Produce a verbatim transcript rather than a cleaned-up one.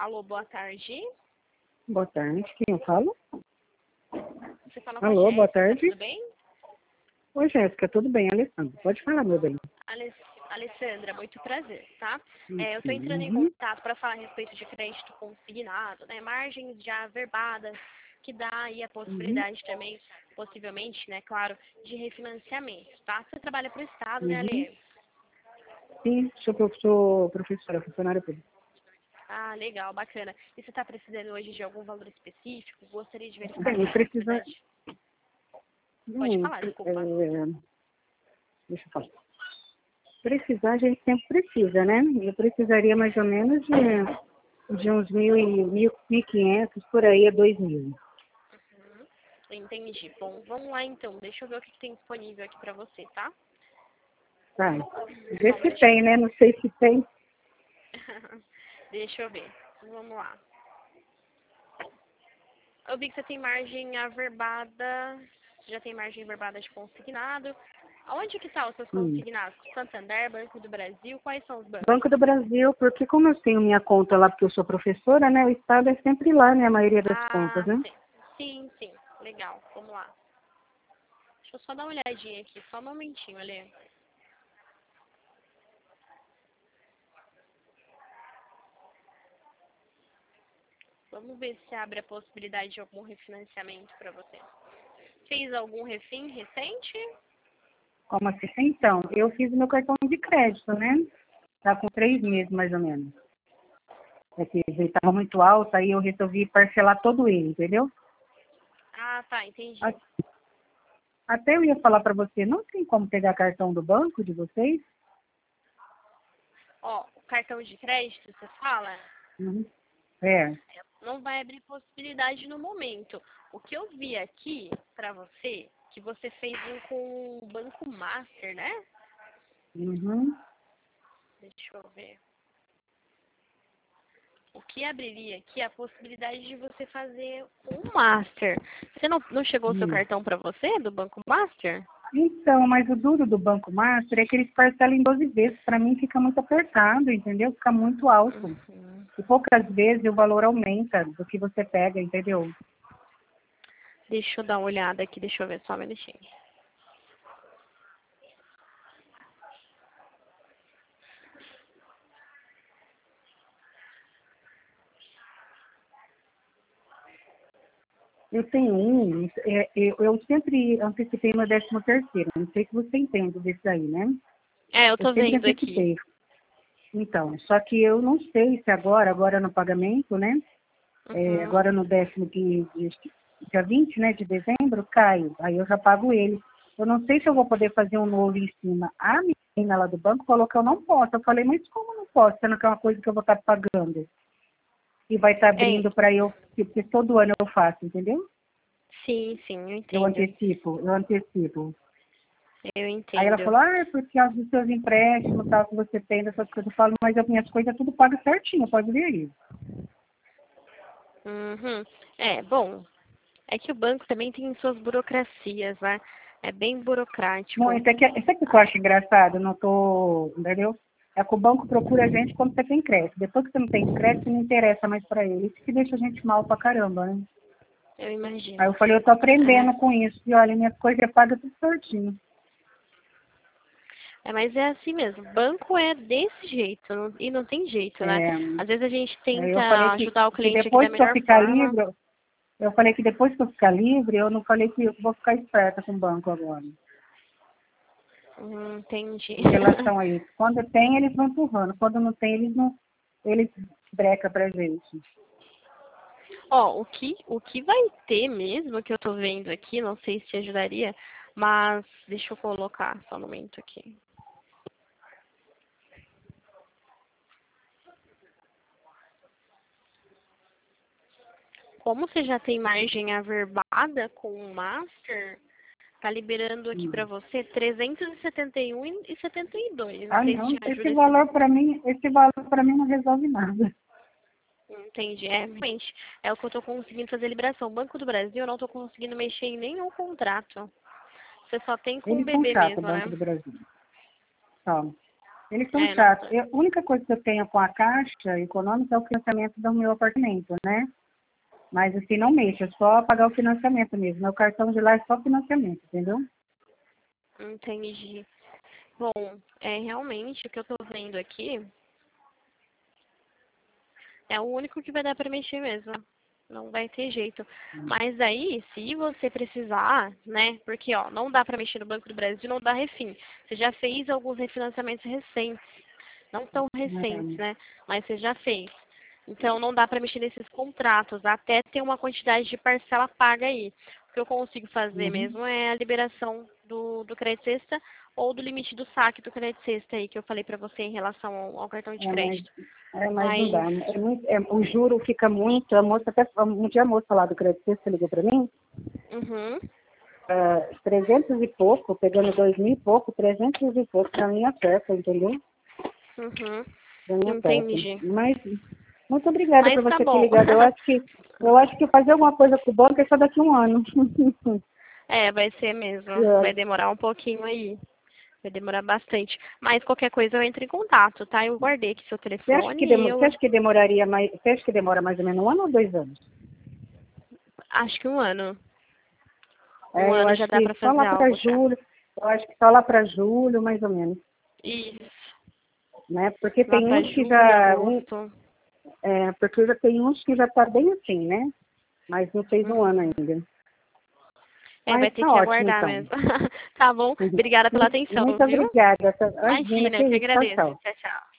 Alô, boa tarde. Boa tarde, quem eu falo? Você fala com Alô, a boa Jéssica, tarde. tudo bem? Oi, Jéssica, tudo bem? Alessandra, pode falar, meu bem. Ale- Alessandra, muito prazer, tá? Uhum. É, eu estou entrando em Uhum. contato para falar a respeito de crédito consignado, né? Margens já averbadas, que dá aí a Uhum. possibilidade também, possivelmente, né, claro, de refinanciamento, tá? Você trabalha para o Estado, né, Uhum. Ale? Sim, sou, prof- sou professora, funcionária pública. Ah, legal, bacana. E você está precisando hoje de algum valor específico? Gostaria de verificar Bem, essa precisa... possibilidade? Pode Hum, falar, pre- desculpa. é, deixa eu falar. Precisar, a gente sempre precisa, né? Eu precisaria mais ou menos de, de uns mil e mil, mil e quinhentos, por aí a dois mil. Entendi. Bom, vamos lá então. Deixa eu ver o que que tem disponível aqui para você, tá? Tá. Só Vê um se tem, minutinho. né? Não sei se tem. Deixa eu ver. Vamos lá. Eu vi que você tem margem averbada. Você já tem margem averbada de consignado. Aonde que estão os seus Hum. consignados? Santander, Banco do Brasil, quais são os bancos? Banco do Brasil, porque como eu tenho minha conta lá, porque eu sou professora, né? O Estado é sempre lá, né? A maioria das contas, Ah, né? sim. Sim, sim. Legal. Vamos lá. Deixa eu só dar uma olhadinha aqui. Só um momentinho, Alê. Vamos ver se abre a possibilidade de algum refinanciamento para você. Fez algum refim recente? Como assim? Então, eu fiz o meu cartão de crédito, né? Tá com três meses, mais ou menos. É que ele estava muito alto, aí eu resolvi parcelar todo ele, entendeu? Ah, tá. Entendi. A- Até eu ia falar para você, não tem como pegar cartão do banco de vocês? Ó, o cartão de crédito, você fala? Uhum. É. Não vai abrir possibilidade no momento. O que eu vi aqui pra você, que você fez um com o Banco Master, né? Uhum. Deixa eu ver. O que abriria aqui é a possibilidade de você fazer um Master. Você não, não chegou o seu Hum. cartão pra você, do Banco Master? Então, mas o duro do Banco Master é que eles parcelam em doze vezes. Para mim fica muito apertado, entendeu? Fica muito alto. Uhum. E poucas vezes o valor aumenta do que você pega, entendeu? Deixa eu dar uma olhada aqui, deixa eu ver só um minutinho. Eu tenho um, é, eu, eu sempre antecipei meu décimo terceiro, não sei se você entende disso aí, né? É, eu Eu tô sempre vendo aqui. antecipei. Então, só que eu não sei se agora, agora no pagamento, né? É, Uhum. agora no décimo de, de, dia vinte, né, de dezembro, cai. Aí eu já pago ele. Eu não sei se eu vou poder fazer um novo em cima. A menina lá do banco falou que eu não posso. Eu falei, mas como não posso? Sendo que é uma coisa que eu vou estar pagando. E vai estar É, abrindo para eu, porque todo ano eu faço, entendeu? sim, sim, eu Eu entendo. antecipo, eu antecipo. Eu Aí ela entendo. falou, ah, é por causa dos seus empréstimos, tal, que você tem, dessas coisas. Eu falo, mas as minhas coisas tudo paga certinho, pode ver aí. Uhum. É, bom, é que o banco também tem suas burocracias, né? É bem Não, burocrático. isso aqui, isso aqui que eu Ah, acho engraçado, eu não tô, entendeu? É que o banco procura a gente quando você tem crédito. Depois que você não tem crédito, não interessa mais para ele. Isso que deixa a gente mal pra caramba, né? eu Aí imagino. eu falei, eu tô É, aprendendo com isso. E olha, minhas coisas pagam tudo certinho. é, mas é assim mesmo. Banco é desse jeito não- e não tem jeito, né? É, Às vezes a gente aí tenta eu falei que, ajudar o que cliente aqui da depois que eu melhor ficar forma. livre, eu falei que depois que eu ficar livre, eu não falei que eu vou ficar esperta com o banco agora. Hum, entendi. Em relação a isso. Quando tem, eles vão empurrando. Quando não tem, eles não, eles breca pra gente. Ó, o que, o que vai ter mesmo, que eu tô vendo aqui, não sei se ajudaria, mas deixa eu colocar só um momento aqui. Como você já tem margem averbada com o Master, tá liberando aqui Hum. pra você trezentos e setenta e um e setenta e dois. Não Ah, sei se não, te esse ajuda esse. valor para mim, esse valor para mim não resolve nada. Entendi. É, realmente, é o que eu tô conseguindo fazer liberação. Banco do Brasil, eu não tô conseguindo mexer em nenhum contrato. Você só tem com o Eles são bebê chatos, o mesmo, Banco né? do Brasil. Só. Eles são É, não. chatos. Eu, a única coisa que eu tenho com a Caixa Econômica é o financiamento do meu apartamento, né? Mas assim, não mexa, é só pagar o financiamento mesmo. Meu cartão de lá é só financiamento, entendeu? Entendi. Bom, é realmente o que eu tô vendo aqui é o único que vai dar para mexer mesmo. Não vai ter jeito. Mas aí, se você precisar, né? Porque, ó, não dá para mexer no Banco do Brasil, não dá refim. Você já fez alguns refinanciamentos recentes. Não tão recentes, É, né? Mas você já fez. Então, não dá para mexer nesses contratos, até ter uma quantidade de parcela paga aí. O que eu consigo fazer uhum. mesmo é a liberação do, do crédito sexta ou do limite do saque do crédito sexta aí, que eu falei para você em relação ao, ao cartão de É, mas, crédito. é, mas não dá. Mas, É muito, é, o juro fica muito. A moça até, um dia a moça lá do Crédito Sexta ligou para mim, uhum, ah, trezentos e pouco, pegando dois mil e pouco, trezentos e pouco para minha oferta, entendeu? uhum, Para minha oferta. entendi. Mas, muito obrigada Mas por tá você ter bom. ligado. Eu acho que, eu acho que fazer alguma coisa com o banco é só daqui a um ano. É, vai ser mesmo. Vai É. demorar um pouquinho aí. Vai demorar bastante. Mas qualquer coisa eu entro em contato, tá? Eu guardei aqui seu Você acha que, telefone e demo- você eu acha que demoraria mais, você acha que demora mais ou menos um ano ou dois anos? acho que um ano. Um É, eu ano já acho dá que pra só fazer lá para algo já. julho, eu acho que só lá para julho, mais ou menos, Isso. né? Porque Lá tem pra uns que julho, já, um, agosto. é, porque já tem uns que já tá bem assim, né? Mas não fez um ano Uhum. ainda. É, vai Mas ter tá que ótimo, aguardar então. mesmo. Tá bom? Obrigada pela Muito atenção, muito viu? obrigada. Imagina, Imagina, que eu que isso. Tchau, agradeço. tchau. Tchau, tchau.